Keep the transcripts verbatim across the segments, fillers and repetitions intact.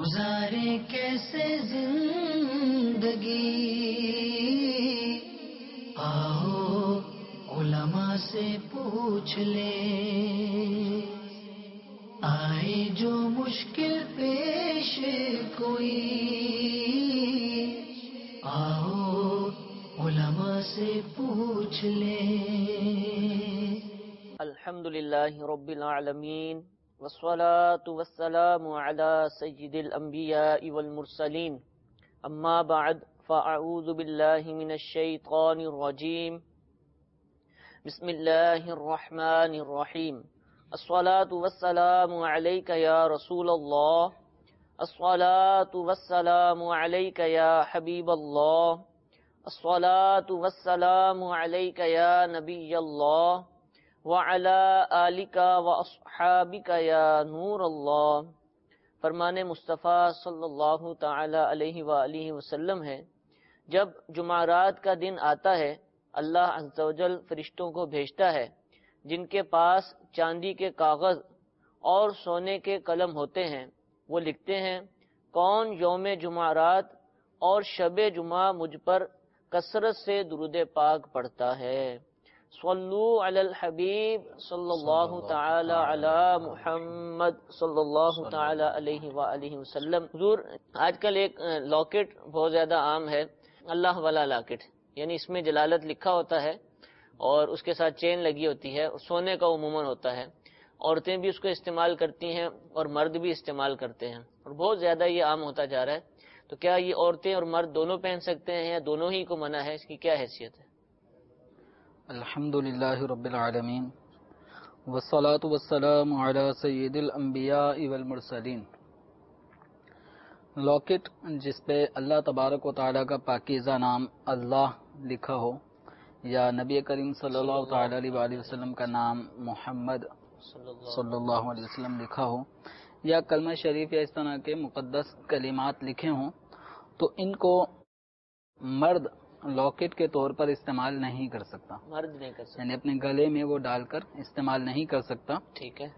گزارے کیسے زندگی، آؤ علماء سے پوچھ لیں، آئے جو مشکل پیش کوئی، آؤ علماء سے پوچھ لیں۔ الحمدللہ رب العالمین والصلاة والسلام علی سید الانبیاء والمرسلین، اما بعد فاعوذ باللہ من الشیطان الرجیم، بسم اللہ الرحمن الرحیم۔ الصلاة والسلام علیک یا رسول اللہ، الصلاة والسلام علیک یا حبیب اللہ، الصلاة والسلام علیک یا نبی اللہ، وعلی آلک واصحابک یا نور اللہ۔ فرمان مصطفیٰ صلی اللہ تعالی علیہ وآلہ وسلم ہے، جب جمعرات کا دن آتا ہے اللہ عز و جل فرشتوں کو بھیجتا ہے جن کے پاس چاندی کے کاغذ اور سونے کے قلم ہوتے ہیں۔ وہ لکھتے ہیں کون یوم جمعرات اور شب جمعہ مجھ پر کثرت سے درود پاک پڑھتا ہے۔ صلو علی الحبیب صلی اللہ تعالی علی محمد صلی اللہ تعالی علیہ وآلہ وسلم۔ حضور آج کل ایک لاکٹ بہت زیادہ عام ہے، اللہ والا لاکٹ، یعنی اس میں جلالت لکھا ہوتا ہے اور اس کے ساتھ چین لگی ہوتی ہے، سونے کا عموماً ہوتا ہے۔ عورتیں بھی اس کو استعمال کرتی ہیں اور مرد بھی استعمال کرتے ہیں، اور بہت زیادہ یہ عام ہوتا جا رہا ہے۔ تو کیا یہ عورتیں اور مرد دونوں پہن سکتے ہیں یا دونوں ہی کو منع ہے؟ اس کی کیا حیثیت ہے؟ الحمدللہ رب العالمین والصلاة والسلام علی سید الانبیاء والمرسلین۔ لاکٹ جس پہ اللہ تبارک و تعالیٰ کا پاکیزہ نام اللہ لکھا ہو، یا نبی کریم صلی اللہ تعالی علیہ وآلہ وسلم کا نام محمد صلی اللہ علیہ وسلم لکھا ہو، یا کلمہ شریف یا اس طرح کے مقدس کلمات لکھے ہوں، تو ان کو مرد لاکٹ کے طور پر استعمال نہیں کر سکتا، مرد نہیں کر سکتا، یعنی اپنے گلے میں وہ ڈال کر استعمال نہیں کر سکتا۔ ٹھیک ہے،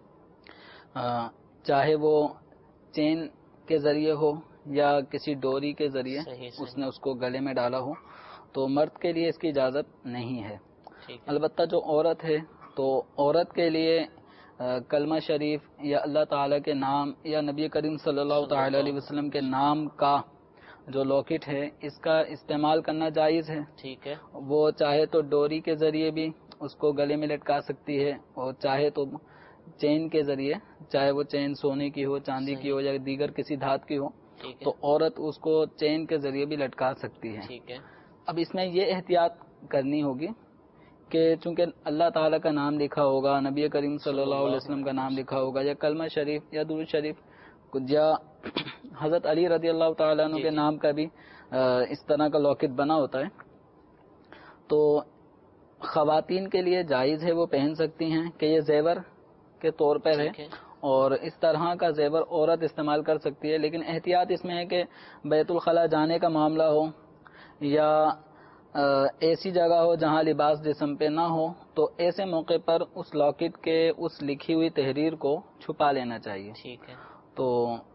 چاہے وہ چین کے ذریعے ہو یا کسی ڈوری کے ذریعے صحیح اس صحیح نے اس کو گلے میں ڈالا ہو، تو مرد کے لیے اس کی اجازت نہیں ہے۔ ٹھیک ہے، البتہ جو عورت ہے تو عورت کے لیے کلمہ شریف یا اللہ تعالیٰ کے نام یا نبی کریم صلی اللہ تعالی علیہ وسلم کے نام کا جو لاکٹ ہے اس کا استعمال کرنا جائز ہے۔ ٹھیک ہے، وہ چاہے تو ڈوری کے ذریعے بھی اس کو گلے میں لٹکا سکتی ہے، اور چاہے تو چین کے ذریعے، چاہے وہ چین سونے کی ہو، چاندی کی ہو یا دیگر کسی دھات کی ہو، ٹھیک ہے، تو عورت اس کو چین کے ذریعے بھی لٹکا سکتی ہے۔ ٹھیک ہے، اب اس میں یہ احتیاط کرنی ہوگی کہ چونکہ اللہ تعالیٰ کا نام لکھا ہوگا، نبی کریم صلی اللہ علیہ وسلم کا نام لکھا ہوگا، یا کلمہ شریف یا درود شریف یا حضرت علی رضی اللہ تعالیٰ عنہ کے نام کا بھی اس طرح کا لاکٹ بنا ہوتا ہے، تو خواتین کے لیے جائز ہے، وہ پہن سکتی ہیں کہ یہ زیور کے طور پر ہے، اور اس طرح کا زیور عورت استعمال کر سکتی ہے۔ لیکن احتیاط اس میں ہے کہ بیت الخلاء جانے کا معاملہ ہو یا ایسی جگہ ہو جہاں لباس جسم پہ نہ ہو، تو ایسے موقع پر اس لاکٹ کے اس لکھی ہوئی تحریر کو چھپا لینا چاہیے۔ ٹھیک ہے، تو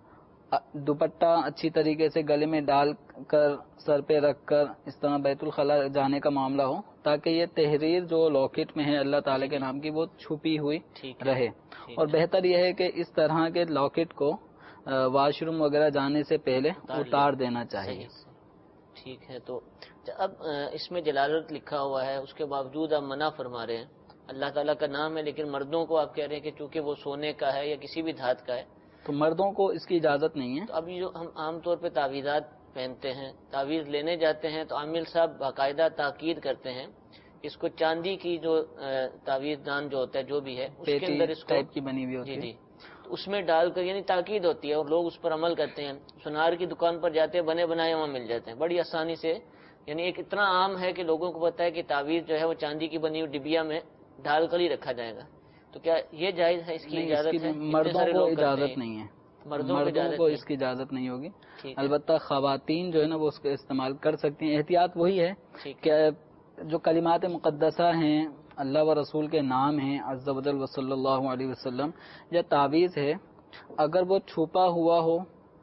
دوپٹہ اچھی طریقے سے گلے میں ڈال کر سر پہ رکھ کر اس طرح بیت الخلاء جانے کا معاملہ ہو، تاکہ یہ تحریر جو لاکٹ میں ہے اللہ تعالیٰ کے نام کی وہ چھپی ہوئی رہے۔ اور بہتر یہ ہے کہ اس طرح کے لاکٹ کو واش روم وغیرہ جانے سے پہلے اتار دینا چاہیے۔ ٹھیک ہے، تو اب اس میں جلالت لکھا ہوا ہے، اس کے باوجود آپ منع فرما رہے ہیں، اللہ تعالیٰ کا نام ہے، لیکن مردوں کو آپ کہہ رہے ہیں کہ چونکہ وہ سونے کا ہے یا کسی بھی دھات کا ہے تو مردوں کو اس کی اجازت نہیں ہے۔ تو اب جو ہم عام طور پہ تعویذات پہنتے ہیں، تعویذ لینے جاتے ہیں، تو عامل صاحب باقاعدہ تاکید کرتے ہیں اس کو چاندی کی جو تعویذ دان جو ہوتا ہے جو بھی ہے اس کے اندر اس کو ٹائپ کی بنی ہوئی ہوتی ہے، جی جی تو اس میں ڈال کر یعنی تاکید ہوتی ہے اور لوگ اس پر عمل کرتے ہیں۔ سونار کی دکان پر جاتے ہیں، بنے بنائے وہاں مل جاتے ہیں بڑی آسانی سے، یعنی ایک اتنا عام ہے کہ لوگوں کو پتا ہے کہ تعویذ جو ہے وہ چاندی کی بنی ہوئی ڈبیا میں ڈال کر ہی رکھا جائے گا۔ تو کیا یہ جائز ہے؟ اس کی اجازت ہے؟ مردوں کو اجازت نہیں ہے، مردوں کو اس کی اجازت نہیں ہوگی۔ البتہ خواتین جو ہے نا وہ اس کا استعمال کر سکتی ہیں۔ احتیاط وہی ہے کہ جو کلمات مقدسہ ہیں، اللہ و رسول کے نام ہیں عز و جل و صلی اللہ علیہ وسلم، یا تعویذ ہے، اگر وہ چھپا ہوا ہو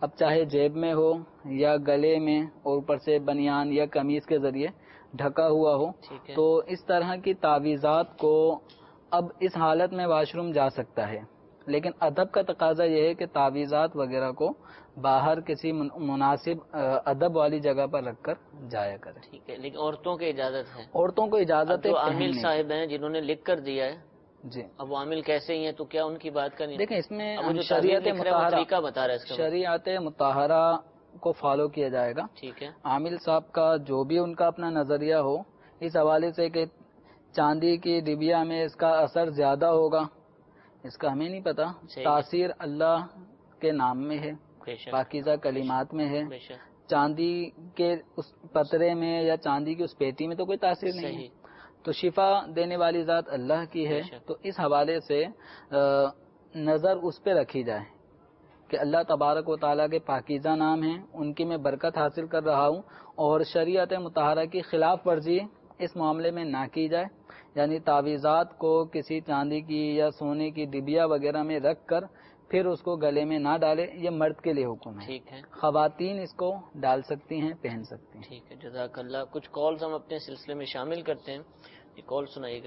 اب چاہے جیب میں ہو یا گلے میں اور اوپر سے بنیان یا قمیض کے ذریعے ڈھکا ہوا ہو، تو اس طرح کی تعویذات کو اب اس حالت میں واش روم جا سکتا ہے، لیکن ادب کا تقاضا یہ ہے کہ تعویذات وغیرہ کو باہر کسی مناسب ادب والی جگہ پر رکھ کر جایا کرے. ٹھیک ہے، لیکن عورتوں کی اجازت ہے؟ عورتوں کو اجازت ہے. جو عامل صاحب ہیں جنہوں نے لکھ کر دیا ہے، جی اب وہ عامل کیسے ہی ہیں تو کیا ان کی بات کا نہیں؟ دیکھیں اس میں شریعت مطالعہ بتا رہا ہے، شریعت مطہرہ کو فالو کیا جائے گا. ٹھیک ہے، عامل صاحب کا جو بھی ان کا اپنا نظریہ ہو اس حوالے سے کہ چاندی کی ڈبیا میں اس کا اثر زیادہ ہوگا، اس کا ہمیں نہیں پتا. تاثیر اللہ کے نام میں ہے، پاکیزہ کلمات میں ہے. چاندی کے اس پترے میں یا چاندی کی اس پیٹی میں تو کوئی تاثیر نہیں ہے، تو شفا دینے والی ذات اللہ کی ہے. تو اس حوالے سے نظر اس پہ رکھی جائے کہ اللہ تبارک و تعالیٰ کے پاکیزہ نام ہیں، ان کی میں برکت حاصل کر رہا ہوں، اور شریعت مطہرہ کی خلاف ورزی اس معاملے میں نہ کی جائے. یعنی تعویذات کو کسی چاندی کی یا سونے کی ڈبیا وغیرہ میں رکھ کر پھر اس کو گلے میں نہ ڈالے، یہ مرد کے لیے حکم ہے. ٹھیک ہے، خواتین اس کو ڈال سکتی ہیں، پہن سکتی ہیں. ٹھیک ہے، جزاک اللہ. کچھ کالز ہم اپنے سلسلے میں شامل کرتے ہیں، یہ کال سنائیے گا.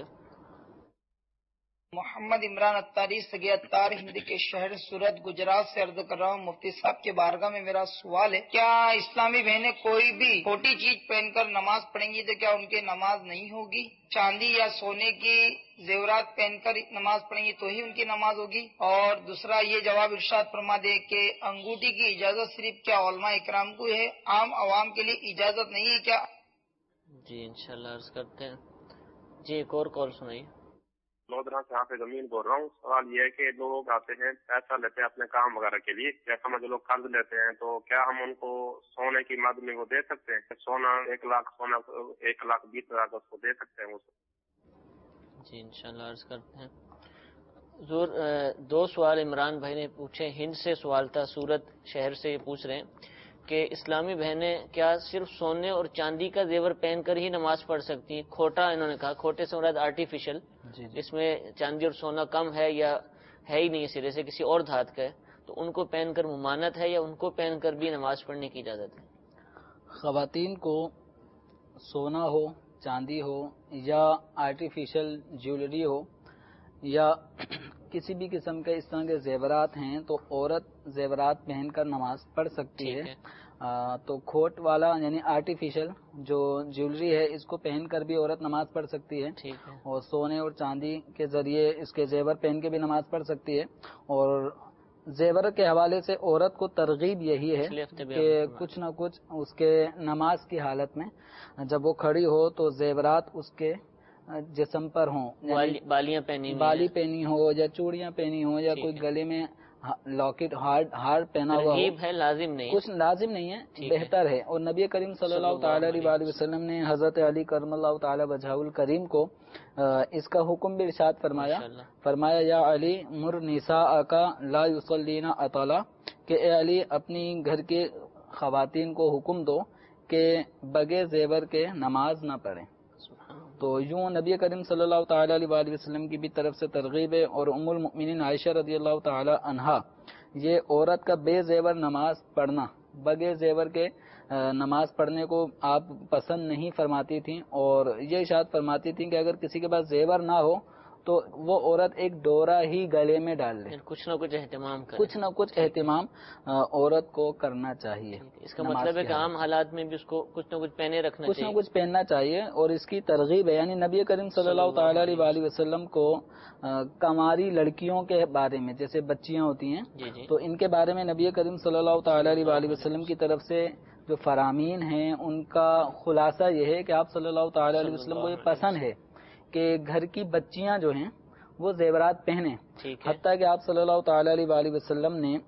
محمد عمران اتاری سگے اتار ہند کے شہر سورت گجرات سے عرض کر رہا ہوں. مفتی صاحب کے بارگاہ میں میرا سوال ہے، کیا اسلامی بہنیں کوئی بھی چھوٹی چیز پہن کر نماز پڑھیں گی تو کیا ان کی نماز نہیں ہوگی؟ چاندی یا سونے کی زیورات پہن کر نماز پڑھیں گی تو ہی ان کی نماز ہوگی؟ اور دوسرا یہ جواب ارشاد فرما دے کہ انگوٹھی کی اجازت صرف کیا علماء اکرام کو ہے، عام عوام کے لیے اجازت نہیں ہے کیا؟ جی انشاءاللہ عرض کرتے ہیں. جی ایک اور کال سنائیے. لودھرا سے یہاں پہ زمین بول رہا ہوں. سوال یہ ہے کہ لوگ آتے ہیں پیسہ لیتے ہیں اپنے کام وغیرہ کے لیے، یا سمجھ لوگ قرض لیتے ہیں، تو کیا ہم ان کو سونے کی مد میں وہ دے سکتے ہیں؟ سونا ایک لاکھ سونا ایک لاکھ بیس ہزار کا اس کو دے سکتے ہیں وہ؟ جی انشاءاللہ عرض کرتے ہیں. حضور دو سوال عمران بھائی نے پوچھے، ہند سے سوال تھا، سورت شہر سے یہ پوچھ رہے ہیں کہ اسلامی بہنیں کیا صرف سونے اور چاندی کا زیور پہن کر ہی نماز پڑھ سکتی ہیں؟ کھوٹا انہوں نے کہا، کھوٹے سے مراد آرٹیفیشل، اس میں چاندی اور سونا کم ہے یا ہے ہی نہیں سرے سے کسی اور دھات کا ہے، تو ان کو پہن کر ممانت ہے یا ان کو پہن کر بھی نماز پڑھنے کی اجازت ہے؟ خواتین کو سونا ہو، چاندی ہو یا آرٹیفیشل جیولری ہو یا کسی بھی قسم کے اس طرح کے زیورات ہیں تو عورت زیورات پہن کر نماز پڑھ سکتی ہے. آ, تو کھوٹ والا یعنی آرٹیفیشل جو جیولری ہے اس کو پہن کر بھی عورت نماز پڑھ سکتی ہے، اور سونے اور چاندی کے ذریعے اس کے زیور پہن کے بھی نماز پڑھ سکتی ہے. اور زیور کے حوالے سے عورت کو ترغیب یہی ہے کہ کچھ نہ کچھ اس کے نماز کی حالت میں جب وہ کھڑی ہو تو زیورات اس کے جسم پر ہوں، یعنی بالیاں پہنی بالی پہنی ہو یا چوڑیاں پہنی ہو یا کوئی گلے میں لاکٹ ہارڈ ہارڈ پہنا ہوا ہے، لازم نہیں، کچھ لازم نہیں ہے، بہتر ہے. اور نبی کریم صلی اللہ تعالی علیہ وسلم نے حضرت علی کرم اللہ تعالی وجہہ الکریم کو اس کا حکم بھی ارشاد فرمایا فرمایا یا علی مر نساء کا لا یصلینا اطلا، کہ اے علی اپنی گھر کے خواتین کو حکم دو کہ بغیر زیور کے نماز نہ پڑھیں. تو یوں نبی کریم صلی اللہ تعالی علیہ وآلہ وسلم کی بھی طرف سے ترغیب ہے. اور ام المؤمنین عائشہ رضی اللہ تعالی عنہا یہ عورت کا بے زیور نماز پڑھنا، بغیر زیور کے نماز پڑھنے کو آپ پسند نہیں فرماتی تھیں، اور یہ ارشاد فرماتی تھیں کہ اگر کسی کے پاس زیور نہ ہو تو وہ عورت ایک ڈورا ہی گلے میں ڈال لے. کچھ نہ کچھ اہتمام کرے، کچھ نہ کچھ اہتمام عورت کو کرنا چاہیے. اس کا مطلب ہے کہ عام حالات میں بھی اس کو کچھ نہ کچھ پہنے رکھنا کچھ نہ کچھ پہننا چاہیے. اور اس کی ترغیب ہے، یعنی نبی کریم صلی اللہ تعالی علیہ وآلہ وسلم کو کماری لڑکیوں کے بارے میں، جیسے بچیاں ہوتی ہیں تو ان کے بارے میں نبی کریم صلی اللہ تعالی علیہ وآلہ وسلم کی طرف سے جو فرامین ہیں ان کا خلاصہ یہ ہے کہ آپ صلی اللہ تعالی علیہ وسلم کو یہ پسند ہے کہ گھر کی بچیاں جو ہیں وہ زیورات پہنیں. حتیٰ کہ آپ صلی اللہ تعالی علیہ وآلہ وسلم نے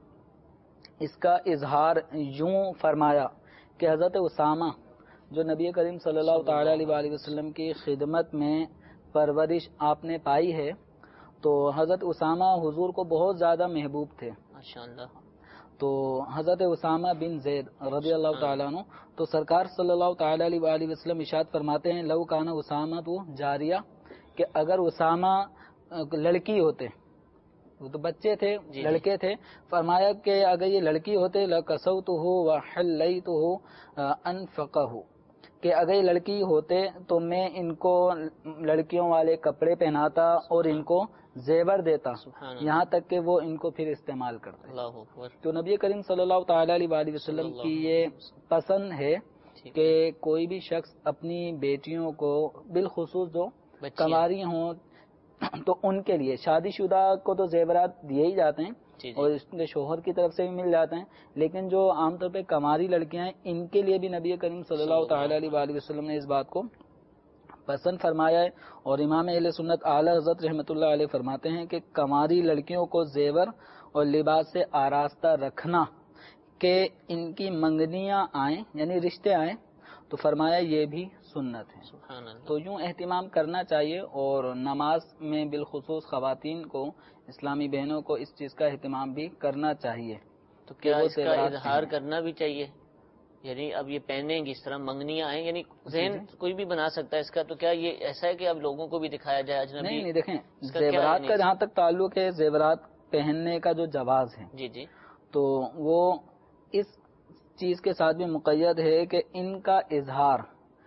اس کا اظہار یوں فرمایا کہ حضرت اسامہ جو نبی کریم صلی اللہ تعالی علیہ وآلہ وسلم کی خدمت میں پرورش آپ نے پائی ہے تو حضرت اسامہ حضور کو بہت زیادہ محبوب تھے. ماشاءاللہ. تو حضرت اسامہ بن زید رضی اللہ تعالیٰ عنہ تو سرکار صلی اللہ تعالی علیہ وآلہ وسلم ارشاد فرماتے ہیں لو کان اسامہ تو جاریہ، کہ اگر اسامہ لڑکی ہوتے وہ تو بچے تھے جی لڑکے تھے. فرمایا کہ اگر یہ لڑکی ہوتے لکسوتہ وحلیتہ انفقہ، کہ اگر یہ لڑکی ہوتے تو میں ان کو لڑکیوں والے کپڑے پہناتا اور ان کو زیور دیتا یہاں تک کہ وہ ان کو پھر استعمال کرتے. اللہ اکبر. تو نبی کریم صلی اللہ تعالی علیہ وآلہ وسلم کی یہ پسند ہے کہ کوئی بھی شخص اپنی بیٹیوں کو بالخصوص جو کنواری ہوں تو ان کے لیے، شادی شدہ کو تو زیورات دیے ہی جاتے ہیں اور اس کے شوہر کی طرف سے بھی مل جاتے ہیں، لیکن جو عام طور پہ کنواری لڑکیاں ہیں ان کے لیے بھی نبی کریم صلی اللہ تعالی علیہ وآلہ وسلم نے اس بات کو پسند فرمایا ہے. اور امام اہل سنت اعلی حضرت رحمۃ اللہ علیہ فرماتے ہیں کہ کنواری لڑکیوں کو زیور اور لباس سے آراستہ رکھنا کہ ان کی منگنیاں آئیں یعنی رشتے آئیں تو فرمایا یہ بھی سنت ہے. تو یوں اہتمام کرنا چاہیے اور نماز میں بالخصوص خواتین کو، اسلامی بہنوں کو اس چیز کا اہتمام بھی کرنا چاہیے. تو کیا اس کا اظہار کرنا بھی چاہیے؟ یعنی اب یہ پہنیں گی اس طرح منگنیاں آئیں، یعنی ذہن کوئی بھی بنا سکتا ہے اس کا، تو کیا یہ ایسا ہے کہ اب لوگوں کو بھی دکھایا جائے اجنبی؟ نہیں نہیں، دیکھیں زیورات کا جہاں تک تعلق ہے، زیورات پہننے کا جو جواز ہے جی جی تو وہ اس چیز کے ساتھ بھی مقید ہے کہ ان کا اظہار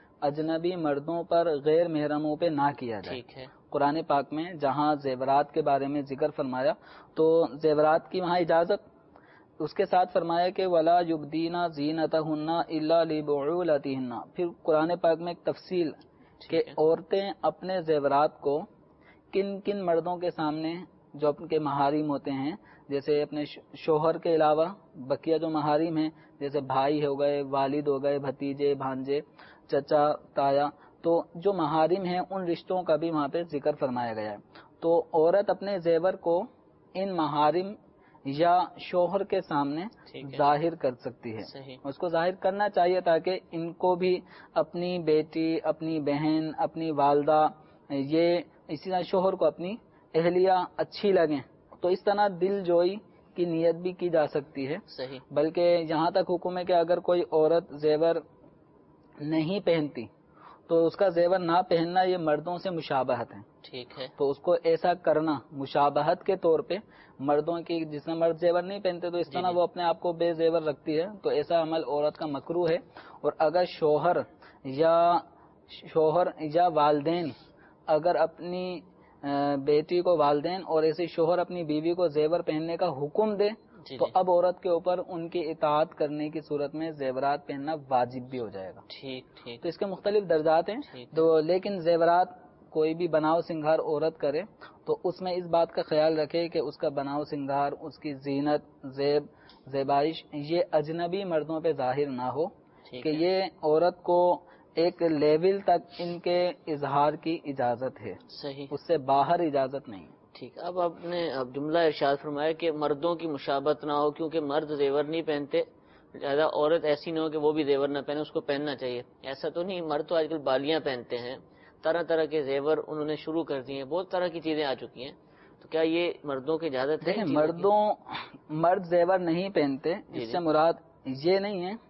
اجنبی مردوں پر غیر محرموں پہ نہ کیا جائے. ٹھیک ہے. قرآن پاک میں جہاں زیورات کے بارے میں ذکر فرمایا تو زیورات کی وہاں اجازت، اس کے ساتھ فرمایا کہ ولا یبدینا زینتہن الا لبعولتہن. پھر قرآن پاک میں ایک تفصیل کہ عورتیں اپنے زیورات کو کن کن مردوں کے سامنے جو ان کے محارم ہوتے ہیں، جیسے اپنے شوہر کے علاوہ بقیہ جو محارم ہیں جیسے بھائی ہو گئے، والد ہو گئے، بھتیجے، بھانجے، چچا، تایا، تو جو محارم ہیں ان رشتوں کا بھی وہاں پہ ذکر فرمایا گیا ہے. تو عورت اپنے زیور کو ان محارم یا شوہر کے سامنے ظاہر کر سکتی ہے. اس کو ظاہر کرنا چاہیے تاکہ ان کو بھی اپنی بیٹی، اپنی بہن، اپنی والدہ، یہ اسی طرح شوہر کو اپنی اہلیہ اچھی لگیں. تو اس طرح دل جوئی کی نیت بھی کی جا سکتی ہے. صحیح. بلکہ یہاں تک حکم ہے کہ اگر کوئی عورت زیور نہیں پہنتی تو اس کا زیور نہ پہننا یہ مردوں سے مشابہت ہے. ٹھیک ہے. تو اس کو ایسا کرنا مشابہت کے طور پہ مردوں کی، جس میں مرد زیور نہیں پہنتے تو اس طرح وہ اپنے آپ کو بے زیور رکھتی ہے، تو ایسا عمل عورت کا مکروہ ہے. اور اگر شوہر یا شوہر یا والدین اگر اپنی بیٹی کو والدین اور ایسے شوہر اپنی بیوی کو زیور پہننے کا حکم دے جی تو جی. اب عورت کے اوپر ان کی اطاعت کرنے کی صورت میں زیورات پہننا واجب بھی ہو جائے گا. ٹھیک ٹھیک. تو اس کے مختلف درجات ہیں. تو لیکن زیورات کوئی بھی بناؤ سنگھار عورت کرے تو اس میں اس بات کا خیال رکھے کہ اس کا بناؤ سنگھار، اس کی زینت، زیب، زیبائش یہ اجنبی مردوں پہ ظاہر نہ ہو، کہ یہ عورت کو ایک لیول تک ان کے اظہار کی اجازت ہے. صحیح. اس سے باہر اجازت نہیں. ٹھیک. اب آپ نے اب جملہ ارشاد فرمایا کہ مردوں کی مشابہت نہ ہو، کیونکہ مرد زیور نہیں پہنتے، زیادہ عورت ایسی نہ ہو کہ وہ بھی زیور نہ پہنے، اس کو پہننا چاہیے. ایسا تو نہیں، مرد تو آج کل بالیاں پہنتے ہیں، طرح طرح کے زیور انہوں نے شروع کر دیے ہیں، بہت طرح کی چیزیں آ چکی ہیں. تو کیا یہ مردوں کی اجازت ہے؟ دیکھیں مردوں مرد زیور نہیں پہنتے، اس سے مراد یہ نہیں ہے.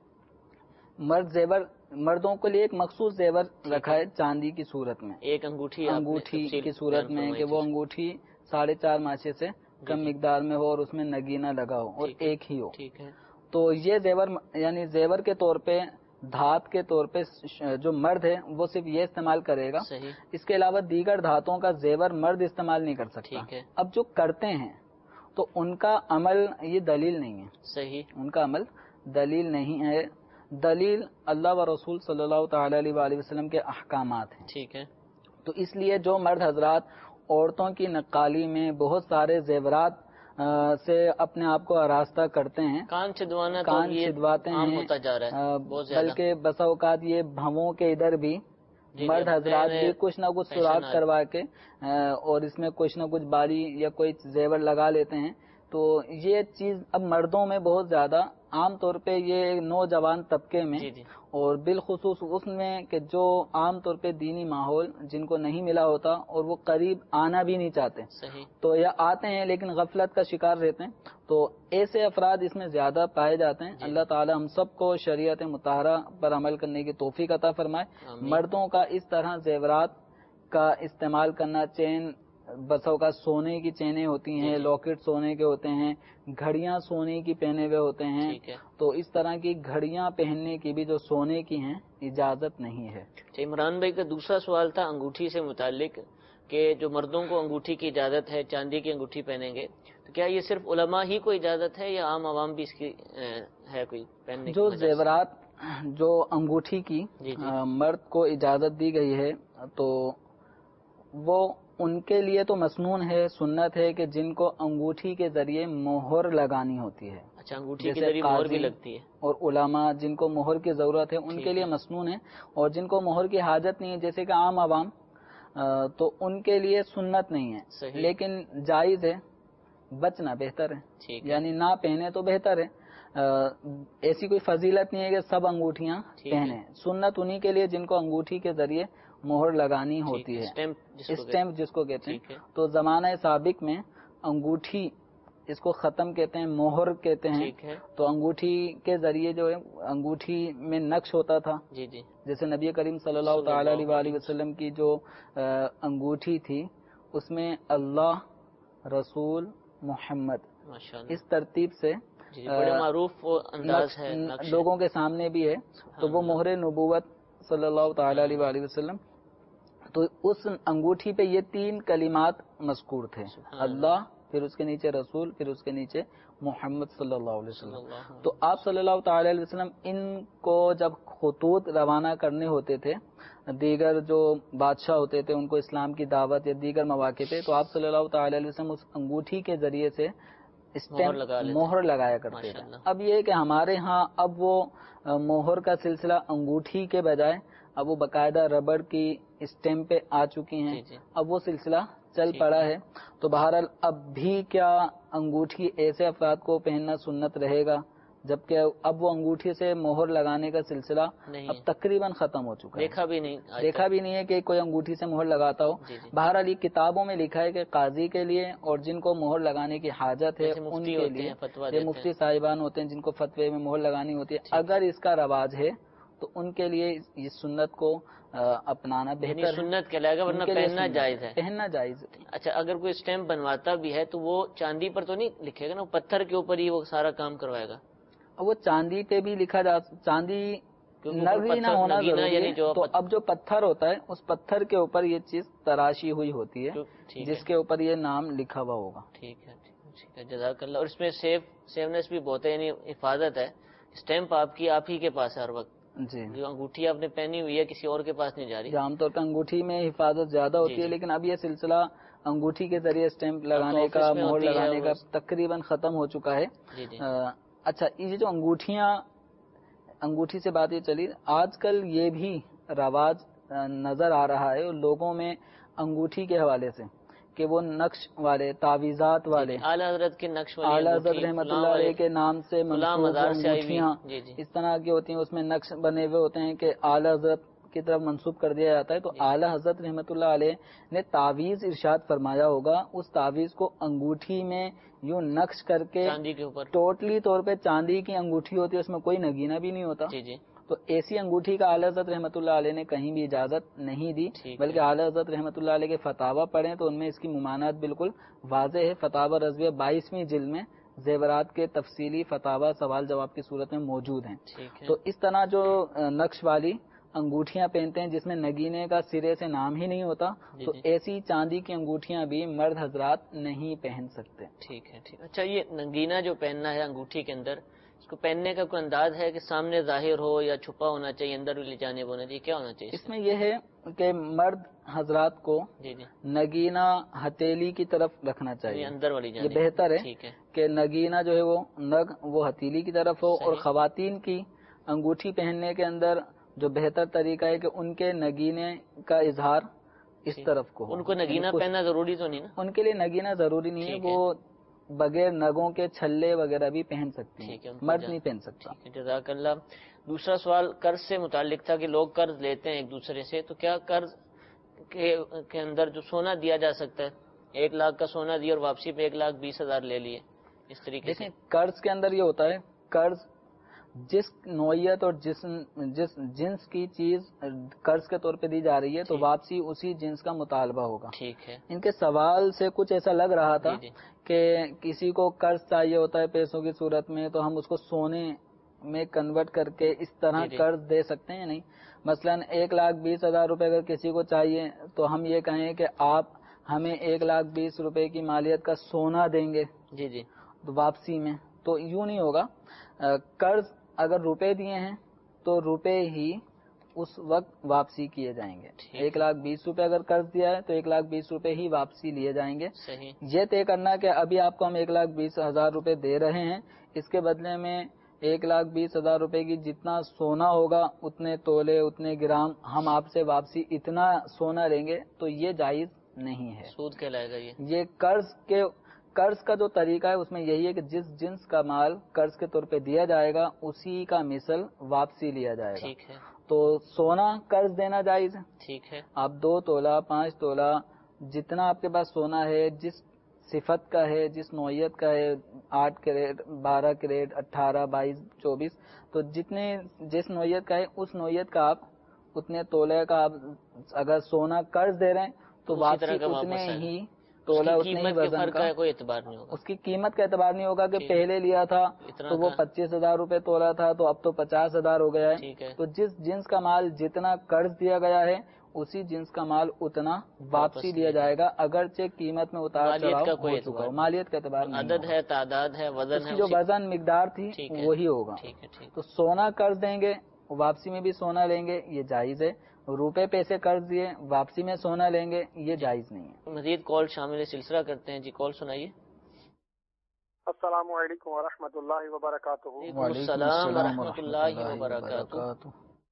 مرد زیور مردوں کے لیے ایک مخصوص زیور رکھا ہے چاندی کی صورت میں، ایک انگوٹھی انگوٹھی کی صورت میں کہ وہ انگوٹھی ساڑھے چار ماشے سے کم مقدار میں ہو اور اس میں نگینہ لگا ہو اور ایک ہی ہو. ٹھیک ہے. تو یہ زیور یعنی زیور کے طور پہ، دھات کے طور پہ جو مرد ہے وہ صرف یہ استعمال کرے گا. صحیح. اس کے علاوہ دیگر دھاتوں کا زیور مرد استعمال نہیں کر سکتا. ٹھیک ہے. اب جو کرتے ہیں تو ان کا عمل یہ دلیل نہیں ہے. صحیح. ان کا عمل دلیل نہیں ہے. دلیل اللہ و رسول صلی اللہ تعالی علیہ وآلہ وسلم کے احکامات ہیں. ٹھیک ہے. تو اس لیے جو مرد حضرات عورتوں کی نقالی میں بہت سارے زیورات سے اپنے آپ کو آراستہ کرتے ہیں، کان چھدوانا کان چھدواتے ہیں، بلکہ بسا اوقات یہ بھووں کے ادھر بھی مرد حضرات بھی کچھ نہ کچھ سراخ کروا کے اور اس میں کچھ نہ کچھ بالی یا کوئی زیور لگا لیتے ہیں. تو یہ چیز اب مردوں میں بہت زیادہ عام طور پہ یہ نوجوان طبقے میں جی جی. اور بالخصوص اس میں کہ جو عام طور پہ دینی ماحول جن کو نہیں ملا ہوتا اور وہ قریب آنا بھی نہیں چاہتے. صحیح. تو یا آتے ہیں لیکن غفلت کا شکار رہتے ہیں، تو ایسے افراد اس میں زیادہ پائے جاتے ہیں. اللہ تعالی ہم سب کو شریعت مطہرہ پر عمل کرنے کی توفیق عطا فرمائے. مردوں کا اس طرح زیورات کا استعمال کرنا، چین بسوں کا سونے کی چینیں ہوتی ہیں، لاکٹ سونے کے ہوتے ہیں، گھڑیاں سونے کی پہنے ہوئے ہوتے ہیں، تو اس طرح کی گھڑیاں پہننے کی بھی جو سونے کی ہیں اجازت نہیں ہے۔ عمران بھائی کا دوسرا سوال تھا انگوٹھی سے متعلق کہ جو مردوں کو انگوٹھی کی اجازت ہے، چاندی کی انگوٹھی پہنیں گے، تو کیا یہ صرف علماء ہی کو اجازت ہے یا عام عوام بھی اس کی ہے کوئی پہننے کی؟ جو زیورات جو انگوٹھی کی جی جی مرد کو اجازت دی گئی ہے تو وہ ان کے لیے تو مسنون ہے، سنت ہے کہ جن کو انگوٹھی کے ذریعے مہر لگانی ہوتی ہے۔ اچھا، انگوٹھی کے ذریعے مہر بھی لگتی ہے، اور علماء جن کو مہر کی ضرورت ہے ان کے لیے مسنون ہے، اور جن کو مہر کی حاجت نہیں ہے جیسے کہ عام عوام تو ان کے لیے سنت نہیں ہے، لیکن جائز ہے، بچنا بہتر ہے، یعنی نہ پہنے تو بہتر ہے۔ ایسی کوئی فضیلت نہیں ہے کہ سب انگوٹھیاں پہنے، سنت انہی کے لیے جن کو انگوٹھی کے ذریعے مہر لگانی ہوتی ہے، اسٹیمپ جس کو کہتے ہیں۔ تو زمانہ سابق میں انگوٹھی اس کو ختم کہتے ہیں، مہر کہتے ہیں، تو انگوٹھی کے ذریعے جو ہے انگوٹھی میں نقش ہوتا تھا، جی جی جیسے نبی کریم صلی اللہ تعالی علیہ وآلہ وسلم کی جو انگوٹھی تھی اس میں اللہ، رسول، محمد اس ترتیب سے بڑے معروف انداز ہے، لوگوں کے سامنے بھی ہے، تو وہ مہر نبوت صلی اللہ تعالی علیہ وآلہ وسلم، تو اس انگوٹھی پہ یہ تین کلمات مذکور تھے، اللہ، پھر اس کے نیچے رسول، پھر اس کے نیچے محمد صلی اللہ علیہ وسلم۔ تو آپ صلی اللہ تعالی علیہ وسلم ان کو جب خطوط روانہ کرنے ہوتے تھے، دیگر جو بادشاہ ہوتے تھے ان کو اسلام کی دعوت یا دیگر مواقع پہ، تو آپ صلی اللہ تعالی علیہ وسلم اس انگوٹھی کے ذریعے سے مہر لگایا کرتے تھے۔ اب یہ کہ ہمارے ہاں اب وہ مہر کا سلسلہ انگوٹھی کے بجائے اب وہ باقاعدہ ربڑ کی اسٹیمپ پہ آ چکی ہیں، اب وہ سلسلہ چل پڑا ہے۔ تو بہرحال اب بھی کیا انگوٹھی ایسے افراد کو پہننا سنت رہے گا، جبکہ اب وہ انگوٹھی سے مہر لگانے کا سلسلہ اب تقریباً ختم ہو چکا ہے، دیکھا بھی نہیں دیکھا بھی نہیں ہے کہ کوئی انگوٹھی سے مہر لگاتا ہو۔ بہرحال یہ کتابوں میں لکھا ہے کہ قاضی کے لیے اور جن کو مہر لگانے کی حاجت ہے ان کے لیے، یہ مفتی صاحبان ہوتے ہیں جن کو فتوے میں مہر لگانی ہوتی ہے، اگر اس کا رواج ہے تو ان کے لیے یہ سنت کو اپنانا بہتر ہے، سنت کہلائے گا، ورنہ پہننا جائز ہے، پہننا جائز ہے۔ اچھا، اگر کوئی اسٹیمپ بنواتا بھی ہے تو وہ چاندی پر تو نہیں لکھے گا نا، وہ پتھر کے اوپر ہی وہ سارا کام کروائے گا؟ وہ چاندی پہ بھی لکھا جا، چاندی نگی نہ ہونا ضروری ہے، تو اب جو پتھر ہوتا ہے اس پتھر کے اوپر یہ چیز تراشی ہوئی ہوتی ہے جس کے اوپر یہ نام لکھا ہوا ہوگا۔ ٹھیک ہے ٹھیک ہے، جزاک اللہ۔ اور اس میں سیف سیونیس بھی بہت ہے، یعنی حفاظت ہے، اسٹیمپ آپ کی آپ ہی کے پاس ہے ہر وقت، جی، جو انگوٹھی آپ نے پہنی ہوئی ہے کسی اور کے پاس نہیں جا رہی۔ عام طور پر انگوٹھی میں حفاظت زیادہ ہوتی ہے، لیکن اب یہ سلسلہ انگوٹھی کے ذریعے اسٹیمپ لگانے کا، مہر لگانے کا تقریباً ختم ہو چکا ہے۔ اچھا، یہ جو انگوٹھیاں، انگوٹھی سے بات یہ چلی، آج کل یہ بھی رواج نظر آ رہا ہے لوگوں میں انگوٹھی کے حوالے سے کہ وہ نقش والے، تعویذات والے، اعلیٰ حضرت کے نقش والے، اعلیٰ حضرت رحمۃ اللہ علیہ کے نام سے منسوب انگوٹھیاں اس طرح کی ہوتی ہیں، اس میں نقش بنے ہوئے ہوتے ہیں کہ اعلیٰ حضرت کی طرف منسوب کر دیا جاتا ہے۔ تو اعلیٰ حضرت رحمۃ اللہ علیہ نے تعویذ ارشاد فرمایا ہوگا، اس تعویذ کو انگوٹھی میں یوں نقش کر کے چاندی کے اوپر، ٹوٹلی طور پہ چاندی کی انگوٹھی ہوتی ہے، اس میں کوئی نگینہ بھی نہیں ہوتا، تو ایسی انگوٹھی کا اعلیٰ حضرت رحمۃ اللہ علیہ نے کہیں بھی اجازت نہیں دی، بلکہ اعلیٰ حضرت رحمۃ اللہ علیہ کے فتاوی پڑھیں تو ان میں اس کی ممانعت بالکل واضح ہے۔ فتاوی رضویہ بائیسویں جلد میں زیورات کے تفصیلی فتاوی سوال جواب کی صورت میں موجود ہیں۔ تو اس طرح جو نقش والی انگوٹھیاں پہنتے ہیں جس میں نگینے کا سرے سے نام ہی نہیں ہوتا، تو ایسی چاندی کی انگوٹھیاں بھی مرد حضرات نہیں پہن سکتے۔ ٹھیک ہے ٹھیک۔ اچھا، یہ نگینہ جو پہننا ہے انگوٹھی کے اندر، اس کو پہننے کا کوئی انداز ہے کہ سامنے ظاہر ہو یا چھپا ہونا چاہیے، اندر لے جانے ہونا چاہیے، کیا ہونا چاہیے؟ اس میں یہ ہے کہ مرد حضرات کو جی جی نگینہ ہتھیلی کی طرف رکھنا چاہیے، اندر والی جانب، یہ بہتر ہے ٹھیک ہے کہ نگینہ جو ہے وہ نگ وہ ہتھیلی کی طرف ہو، اور خواتین کی انگوٹھی پہننے کے اندر جو بہتر طریقہ ہے کہ ان کے نگینے کا اظہار اس طرف کو ہو۔ ان کو نگینہ پہننا ضروری تو نہیں نا؟ ان کے لیے نگینہ ضروری نہیں ہے، وہ بغیر نگوں کے چھلے وغیرہ بھی پہن سکتے ہیں، مرد نہیں پہن سکتا۔ جزاک اللہ۔ دوسرا سوال قرض سے متعلق تھا کہ لوگ قرض لیتے ہیں ایک دوسرے سے، تو کیا قرض کے اندر جو سونا دیا جا سکتا ہے، ایک لاکھ کا سونا دیا اور واپسی پہ ایک لاکھ بیس ہزار لے لیے، اس طریقے سے؟ قرض کے اندر یہ ہوتا ہے، قرض جس نوعیت اور جس جس جنس کی چیز قرض کے طور پہ دی جا رہی ہے تو واپسی اسی جنس کا مطالبہ ہوگا. ٹھیک ہے. ان کے سوال سے کچھ ایسا لگ رہا تھا جی جی. کہ کسی کو قرض چاہیے ہوتا ہے پیسوں کی صورت میں تو ہم اس کو سونے میں کنورٹ کر کے اس طرح جی جی. قرض دے سکتے ہیں. نہیں، مثلا ایک لاکھ بیس ہزار روپے اگر کسی کو چاہیے تو ہم یہ کہیں کہ آپ ہمیں ایک لاکھ بیس روپے کی مالیت کا سونا دیں گے جی جی. واپسی میں. تو یوں نہیں ہوگا. قرض اگر روپے دیے ہیں تو روپے ہی اس وقت واپسی کیے جائیں گے. ایک لاکھ بیس روپے اگر قرض دیا ہے تو ایک لاکھ بیس روپے ہی واپسی لیے جائیں گے. صحیح. یہ طے کرنا کہ ابھی آپ کو ہم ایک لاکھ بیس ہزار روپے دے رہے ہیں، اس کے بدلے میں ایک لاکھ بیس ہزار روپے کی جتنا سونا ہوگا اتنے تولے اتنے گرام ہم آپ سے واپسی اتنا سونا لیں گے، تو یہ جائز نہیں ہے. سود کہلائے گا یہ. یہ قرض کے قرض کا جو طریقہ ہے اس میں یہی ہے کہ جس جنس کا مال قرض کے طور پہ دیا جائے گا اسی کا مثل واپسی لیا جائے گا. ٹھیک ہے. تو سونا قرض دینا جائز ہے. ٹھیک ہے. آپ دو تولہ پانچ تولہ جتنا آپ کے پاس سونا ہے، جس صفت کا ہے، جس نوعیت کا ہے، آٹھ کریٹ بارہ کریٹ اٹھارہ بائیس چوبیس، تو جتنے جس نوعیت کا ہے اس نوعیت کا آپ اتنے تولے کا آپ اگر سونا قرض دے رہے ہیں تو واپسی اتنے ہی تولہ اتنے ہی وزن کا. کوئی اعتبار نہیں ہوگا. اس کی قیمت کا اعتبار نہیں ہوگا کہ پہلے لیا تھا تو وہ پچیس ہزار روپے تولا تھا تو اب تو پچاس ہزار ہو گیا ہے. تو جس جنس کا مال جتنا قرض دیا گیا ہے اسی جنس کا مال اتنا واپسی دیا جائے گا، اگرچہ قیمت میں اتار چڑھاؤ ہو چکا ہو. مالیت کا اعتبار نہیں. عدد ہے، تعداد ہے، وزن ہے، جو وزن مقدار تھی وہی ہوگا. تو سونا قرض دیں گے، واپسی میں بھی سونا لیں گے، یہ جائز ہے. روپے پیسے قرض دیے واپسی میں سونا لیں گے، یہ جائز نہیں ہے. مزید کال شامل سلسلہ کرتے ہیں. جی کال سنائیے. السلام علیکم ورحمۃ اللہ وبرکاتہ. وعلیکم السلام ورحمۃ اللہ وبرکاتہ.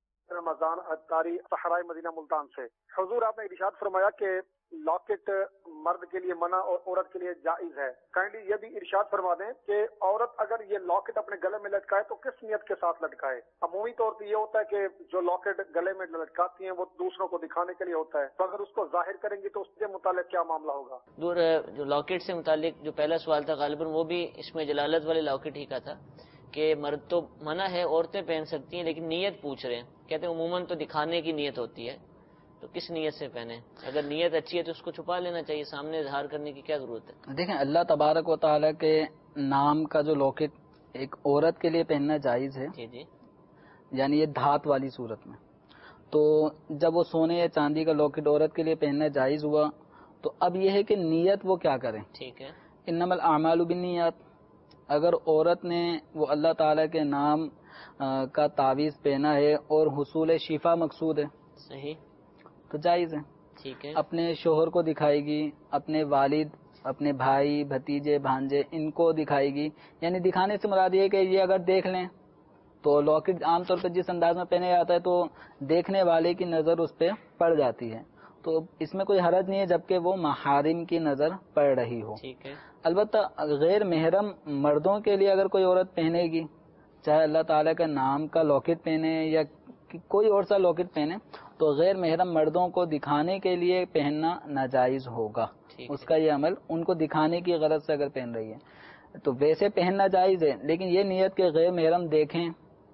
رمضان اتاری صحرائے مدینہ ملتان سے. حضور آپ نے ارشاد فرمایا کہ لاکٹ مرد کے لیے منع اور عورت کے لیے جائز ہے. کائنڈلی یہ بھی ارشاد فرما دیں کہ عورت اگر یہ لاکٹ اپنے گلے میں لٹکائے تو کس نیت کے ساتھ لٹکائے؟ عمومی طور پہ یہ ہوتا ہے کہ جو لاکٹ گلے میں لٹکاتی ہیں وہ دوسروں کو دکھانے کے لیے ہوتا ہے، تو اگر اس کو ظاہر کریں گی تو اس کے متعلق کیا معاملہ ہوگا؟ دور جو لاکٹ سے متعلق جو پہلا سوال تھا غالباً وہ بھی اس میں جلالت والے لاکٹ ہی کا تھا کہ مرد تو منع ہے، عورتیں پہن سکتی ہیں، لیکن نیت پوچھ رہے ہیں. کہتے ہیں عموماً تو دکھانے کی نیت ہوتی ہے، تو کس نیت سے پہنے؟ اگر نیت اچھی ہے تو اس کو چھپا لینا چاہیے، سامنے اظہار کرنے کی کیا ضرورت ہے؟ دیکھیں اللہ تبارک و تعالیٰ کے نام کا جو لاکٹ ایک عورت کے لیے پہننا جائز ہے، جی جی، یعنی یہ دھات والی صورت میں. تو جب وہ سونے یا چاندی کا لاکٹ عورت کے لیے پہننا جائز ہوا تو اب یہ ہے کہ نیت وہ کیا کریں. ٹھیک ہے. انما الاعمال بالنیات. اگر عورت نے وہ اللہ تعالیٰ کے نام کا تعویذ پہنا ہے اور حصول شفا مقصود ہے، صحیح، تو جائز ہے. ٹھیک ہے. اپنے شوہر کو دکھائے گی، اپنے والد، اپنے بھائی بھتیجے بھانجے ان کو دکھائے گی. یعنی دکھانے سے مراد یہ کہ یہ اگر دیکھ لیں تو لاکٹ عام طور پہ جس انداز میں پہنے جاتا ہے تو دیکھنے والے کی نظر اس پہ پڑ جاتی ہے، تو اس میں کوئی حرج نہیں ہے جبکہ وہ محارم کی نظر پڑ رہی ہو. ٹھیک ہے. البتہ غیر محرم مردوں کے لیے اگر کوئی عورت پہنے گی، چاہے اللہ تعالیٰ کا نام کا لاکٹ پہنے یا کوئی اور سا لاکٹ پہنے، تو غیر محرم مردوں کو دکھانے کے لیے پہننا ناجائز ہوگا. اس کا یہ عمل ان کو دکھانے کی غرض سے اگر پہن رہی ہے تو ویسے پہننا جائز ہے، لیکن یہ نیت کہ غیر محرم دیکھیں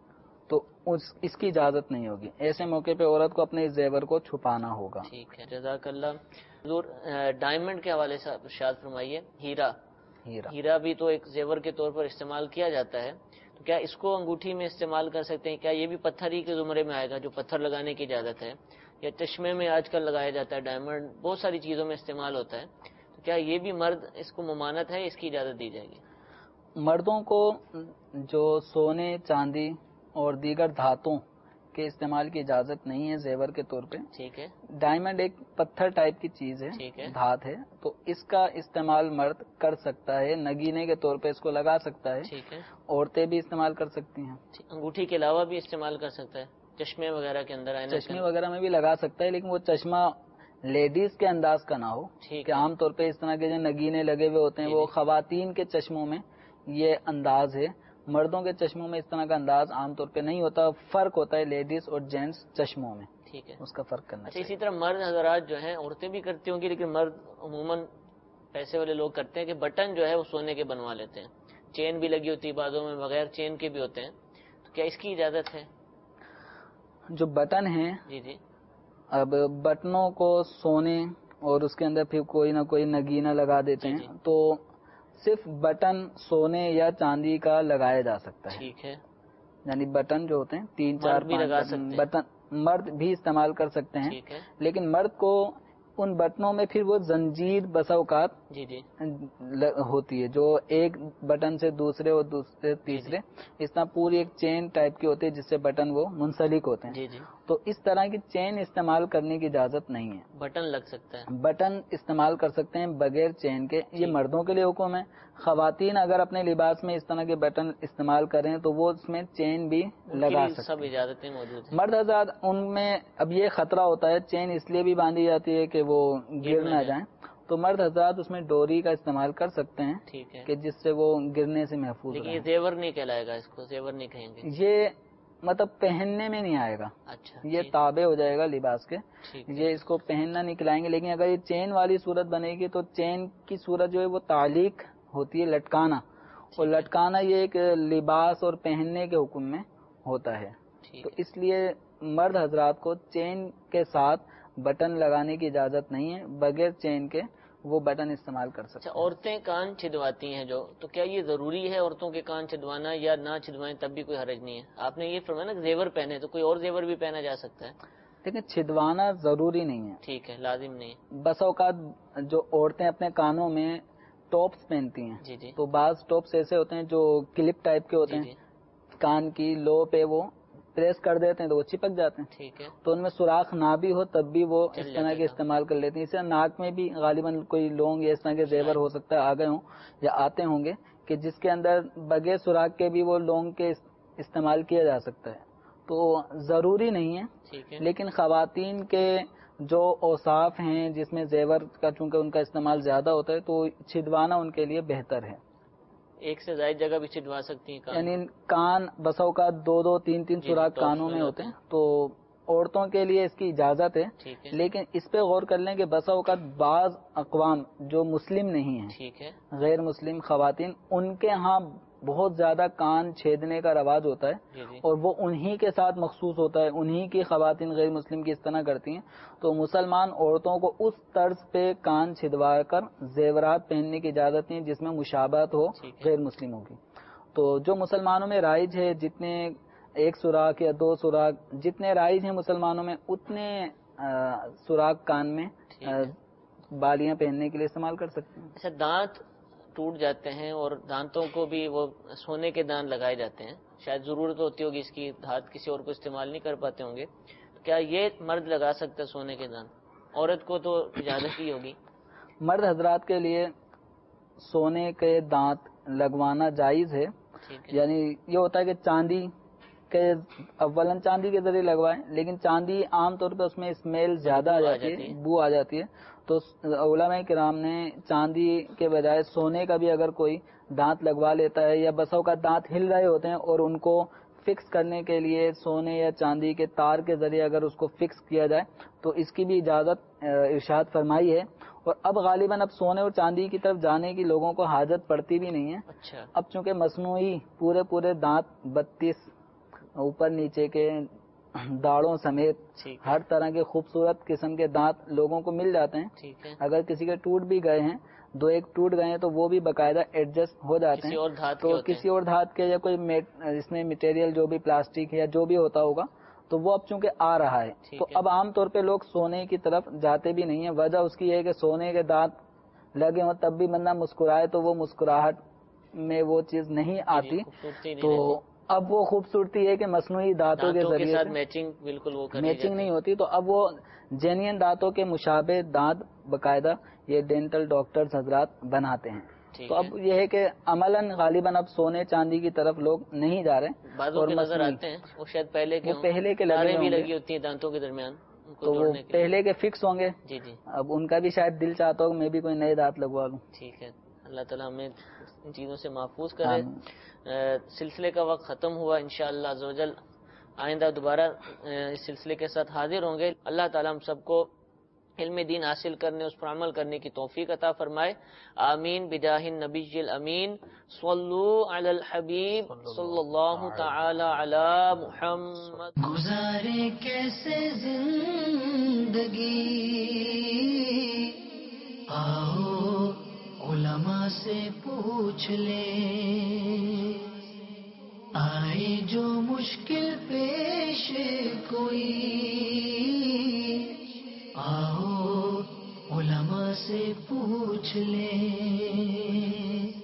تو اس اس کی اجازت نہیں ہوگی. ایسے موقع پہ عورت کو اپنے زیور کو چھپانا ہوگا. ٹھیک ہے، جزاک اللہ. حضور ڈائمنڈ کے حوالے سے ارشاد فرمائیے. ہیرا ہیرا ہیرا بھی تو ایک زیور کے طور پر استعمال کیا جاتا ہے، تو کیا اس کو انگوٹھی میں استعمال کر سکتے ہیں؟ کیا یہ بھی پتھر ہی کے زمرے میں آئے گا جو پتھر لگانے کی اجازت ہے؟ یا چشمے میں آج کل لگایا جاتا ہے ڈائمنڈ، بہت ساری چیزوں میں استعمال ہوتا ہے، تو کیا یہ بھی مرد اس کو ممانت ہے، اس کی اجازت دی جائے گی؟ مردوں کو جو سونے چاندی اور دیگر دھاتوں کے استعمال کی اجازت نہیں ہے زیور کے طور پہ. ٹھیک ہے. ڈائمنڈ ایک پتھر ٹائپ کی چیز ہے، ٹھیک ہے، دھات ہے، تو اس کا استعمال مرد کر سکتا ہے، نگینے کے طور پہ اس کو لگا سکتا ہے. ٹھیک ہے. عورتیں بھی استعمال کر سکتی ہیں. انگوٹھی کے علاوہ بھی استعمال کر سکتا ہے، چشمے وغیرہ کے اندر، چشمے وغیرہ میں بھی لگا سکتا ہے، لیکن وہ چشمہ لیڈیز کے انداز کا نہ ہو. کہ عام طور پہ اس طرح کے جو نگینے لگے ہوئے ہوتے ہیں وہ خواتین کے چشموں میں یہ انداز ہے، مردوں کے چشموں میں اس طرح کا انداز عام طور پہ نہیں ہوتا. فرق ہوتا ہے لیڈیز اور جینٹس چشموں میں. ٹھیک ہے، اس کا فرق کرنا چاہیے. اسی طرح مرد حضرات جو ہیں، عورتیں بھی کرتی ہوں گی لیکن مرد عموماً پیسے والے لوگ کرتے ہیں کہ بٹن جو ہے وہ سونے کے بنوا لیتے ہیں. چین بھی لگی ہوتی ہے بعضوں میں، بغیر چین کے بھی ہوتے ہیں. تو کیا اس کی اجازت ہے؟ جو بٹن ہیں، جی جی اب بٹنوں کو سونے اور اس کے اندر پھر کوئی نہ کوئی نگینہ لگا دیتے جی ہیں، جی تو صرف بٹن سونے یا چاندی کا لگایا جا سکتا ہے. ٹھیک ہے. یعنی بٹن جو ہوتے ہیں تین چار مرد بھی لگا پانچ سکتے ہیں. بٹن مرد بھی استعمال کر سکتے ہیں، ٹھیک ہے. لیکن مرد کو ان بٹنوں میں پھر وہ زنجیر بسا اوقات جی جی ہوتی ہے، جو ایک بٹن سے دوسرے اور دوسرے تیسرے اس طرح پوری ایک چین ٹائپ کی ہوتی ہے جس سے بٹن وہ منسلک ہوتے ہیں. جی جی تو اس طرح کی چین استعمال کرنے کی اجازت نہیں ہے. بٹن لگ سکتا ہے. بٹن استعمال کر سکتے ہیں بغیر چین کے، یہ مردوں کے لیے حکم ہے. خواتین اگر اپنے لباس میں اس طرح کے بٹن استعمال کریں تو وہ اس میں چین بھی لگا سکتے سب ہیں. اجازتیں موجود ہیں. مرد حضرات ان میں اب یہ خطرہ ہوتا ہے، چین اس لیے بھی باندھی جاتی ہے کہ وہ گر نہ جائیں، تو مرد حضرات اس میں ڈوری کا استعمال کر سکتے ہیں. ٹھیک ہے. کہ جس سے وہ گرنے سے محفوظ لیکن رہیں. یہ زیور نہیں کہلائے گا، اس کو زیور نہیں کہیں گے. یہ مطلب پہننے میں نہیں آئے گا. اچھا. یہ تابع ہو جائے گا لباس کے. ٹھیک. یہ اس کو پہننا نہیں کھلائیں گے. لیکن اگر یہ چین والی صورت بنے گی تو چین کی صورت جو ہے وہ تعلیق ہوتی ہے، لٹکانا، اور لٹکانا یہ ایک لباس اور پہننے کے حکم میں ہوتا ہے. تو اس لیے مرد حضرات کو چین کے ساتھ بٹن لگانے کی اجازت نہیں ہے، بغیر چین کے وہ بٹن استعمال کر سکتے ہیں. عورتیں کان چھدواتی ہیں جو، تو کیا یہ ضروری ہے عورتوں کے کان چھدوانا، یا نہ چھدوائیں تب بھی کوئی حرج نہیں ہے؟ آپ نے یہ فرمایا نا زیور پہنے، تو کوئی اور زیور بھی پہنا جا سکتا ہے؟ لیکن چھدوانا ضروری نہیں ہے. ٹھیک ہے، لازم نہیں. بس اوقات جو عورتیں اپنے کانوں میں ٹاپس پہنتی ہیں، جی جی تو بعض ٹاپس ایسے ہوتے ہیں جو کلپ ٹائپ کے ہوتے جی ہیں، جی کان کی لو پہ وہ پریس کر دیتے ہیں تو وہ چپک جاتے ہیں. ٹھیک ہے. تو ان میں سوراخ نہ بھی ہو تب بھی وہ چل اس طرح جاتے کے تھا. استعمال کر لیتے ہیں. اس سے ناک میں بھی غالباً کوئی لونگ یا اس طرح کے زیور ہو سکتا ہے آ گئے ہوں یا آتے ہوں گے، کہ جس کے اندر بغیر سوراخ کے بھی وہ لونگ کے استعمال کیا جا سکتا ہے. تو ضروری نہیں ہے. ٹھیک ہے. لیکن خواتین کے جو اوصاف ہیں جس میں زیور کا چونکہ ان کا استعمال زیادہ ہوتا ہے تو چھدوانا ان کے لیے بہتر ہے. ایک سے زائد جگہ بھی چھدوا سکتی ہیں کان. یعنی کان بسوں کا دو دو تین تین جی سوراخ ٹاپس کانوں میں میں ہوتے ہوتے ہیں، تو عورتوں کے لیے اس کی اجازت ہے. ٹھیک ہے. لیکن اس پہ غور کر لیں کہ بسا اوقات بعض اقوام جو مسلم نہیں ہیں، ٹھیک ہے. غیر مسلم خواتین، ان کے ہاں بہت زیادہ کان چھیدنے کا رواج ہوتا ہے، جی جی اور وہ انہی کے ساتھ مخصوص ہوتا ہے، انہی کی خواتین غیر مسلم کی اس طرح کرتی ہیں. تو مسلمان عورتوں کو اس طرز پہ کان چھدوا کر زیورات پہننے کی اجازت نہیں جس میں مشابہت ہو غیر مسلموں کی. تو جو مسلمانوں میں رائج ہے، جتنے ایک سوراخ یا دو سوراخ جتنے رائج ہیں مسلمانوں میں، اتنے سوراخ کان میں بالیاں پہننے کے لیے استعمال کر سکتے ہیں. اچھا، دانت ٹوٹ جاتے ہیں اور دانتوں کو بھی وہ سونے کے دانت لگائے جاتے ہیں، شاید ضرورت ہوتی ہوگی اس کی، دھات کسی اور کو استعمال نہیں کر پاتے ہوں گے، تو کیا یہ مرد لگا سکتا ہے سونے کے دانت؟ عورت کو تو اجازت ہی ہوگی. مرد حضرات کے لیے سونے کے دانت لگوانا جائز ہے. یعنی یہ ہوتا ہے کہ چاندی کے اولن چاندی کے ذریعے لگوائیں، لیکن چاندی عام طور پہ اس میں اسمیل زیادہ آ جاتی ہے، بو آ جاتی ہے. تو علماء کرام نے چاندی کے بجائے سونے کا بھی اگر کوئی دانت لگوا لیتا ہے، یا بسوں کا دانت ہل رہے ہوتے ہیں اور ان کو فکس کرنے کے لیے سونے یا چاندی کے تار کے ذریعے اگر اس کو فکس کیا جائے تو اس کی بھی اجازت ارشاد فرمائی ہے. اور اب غالباً اب سونے اور چاندی کی طرف جانے کی لوگوں کو حاجت پڑتی بھی نہیں ہے. اچھا. اب چونکہ مصنوعی پورے پورے دانت بتیس اوپر نیچے کے داڑوں سمیت ہر طرح کے خوبصورت قسم کے دانت لوگوں کو مل جاتے ہیں. ٹھیک ہے. اگر کسی کے ٹوٹ بھی گئے ہیں، دو ایک ٹوٹ گئے ہیں، تو وہ بھی باقاعدہ ایڈجسٹ ہو جاتے ہیں. تو کسی اور دھات کے یا کوئی اس میں مٹیریل جو بھی پلاسٹک یا جو بھی ہوتا ہوگا تو وہ اب چونکہ آ رہا ہے تو اب عام طور پہ لوگ سونے کی طرف جاتے بھی نہیں ہیں. وجہ اس کی ہے کہ سونے کے دانت لگے ہوں تب بھی بندہ مسکرائے تو وہ مسکراہٹ میں وہ چیز نہیں آتی. تو اب وہ خوبصورتی ہے کہ مصنوعی دانتوں کے ذریعے میچنگ بالکل وہ میچنگ نہیں ہوتی. تو اب وہ جینین دانتوں کے مشابہ دانت باقاعدہ یہ ڈینٹل ڈاکٹرز حضرات بناتے ہیں. تو اب یہ ہے کہ عملاً غالباً اب سونے چاندی کی طرف لوگ نہیں جا رہے. بعضوں کے نظر آتے ہیں وہ شاید پہلے کے پہلے کے لگے بھی لگی ہوتی ہیں دانتوں کے درمیان، تو وہ پہلے کے فکس ہوں گے. جی جی. اب ان کا بھی شاید دل چاہتا ہو میں بھی کوئی نئے دانت لگوا لوں. ٹھیک ہے. اللہ تعالیٰ ہمیں ان چیزوں سے محفوظ کرے. سلسلے کا وقت ختم ہوا. انشاءاللہ عزوجل آئندہ دوبارہ اس سلسلے کے ساتھ حاضر ہوں گے. اللہ تعالیٰ ہم سب کو علم دین حاصل کرنے، اس پر عمل کرنے کی توفیق عطا فرمائے. آمین بجاہ النبی الامین. صلو علی الحبیب صلی اللہ تعالی علی محمد. گزارے کیسے زندگی، آؤ علماء سے پوچھ لیں. آئے جو مشکل پیش کوئی، آؤ علماء سے پوچھ لیں.